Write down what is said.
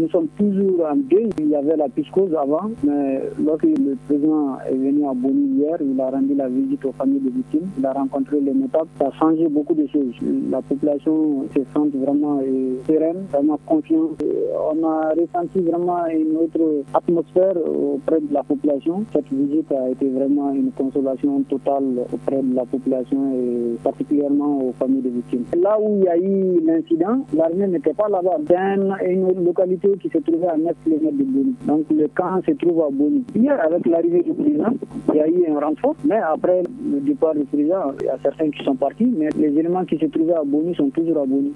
nous sommes toujours en deuil. Il y avait la piscose avant, mais lorsque le président est venu à Boni hier, il a rendu la visite aux familles des victimes, il a rencontré les notables, ça a changé beaucoup de choses. La population se sent vraiment sereine, vraiment confiante. On a ressenti vraiment une autre atmosphère auprès de la population. Cette visite a été vraiment une consolation totale auprès de la population et particulièrement aux familles des victimes. Là où il y a eu l'incident, l'armée n'était pas là-bas. C'est une localité qui se trouvait à 9 km de Boni. Donc le camp se trouve à Boni. Hier, avec l'arrivée du président, il y a eu un renfort, mais après le départ du président, il y a certains qui sont partis, mais les éléments qui se trouvaient à Boni sont toujours à Boni.